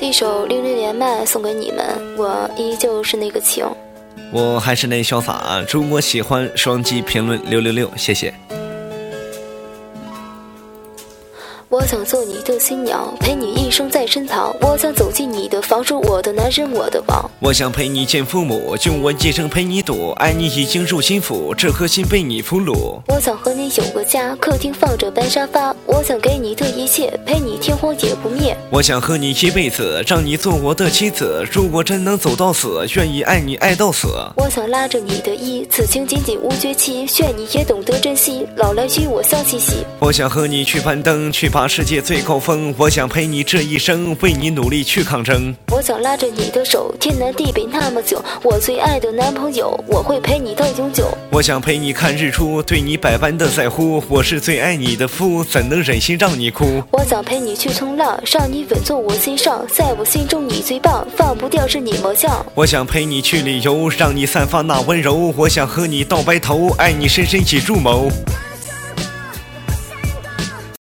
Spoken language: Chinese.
一首60连麦送给你们，我依旧是那个情， 我还是那潇洒。如果喜欢，双击评论666，谢谢。 我想做你的新娘，陪你一生在身旁。我想走进你的房，做我的男人，我的王。 我想陪你见父母，用我一生陪你赌。爱你已经入心腹，这颗心被你俘虏。 我想和你有个家，客厅放着白沙发。我想给你的一切，陪你天荒也不灭。 我想和你一辈子，让你做我的妻子。如果真能走到死，愿意爱你爱到死。 我想拉着你的衣，此情仅仅无绝期。愿你也懂得珍惜，老来与我笑嘻嘻。 我想和你去攀登，去爬世界最高峰。我想陪你这一生，为你努力去抗争。 我想拉着你的手，天南地北那么久。我最爱的男朋友，我会陪你到永久。 我想陪你看日出，对你百般的在乎。我是最爱你的夫，怎能忍心让你哭？ 我想陪你去冲浪，让你稳坐我心上。在我心中你最棒，放不掉是你模样。 我想陪你去旅游，让你散发那温柔。我想和你到白头，爱你深深已入眸。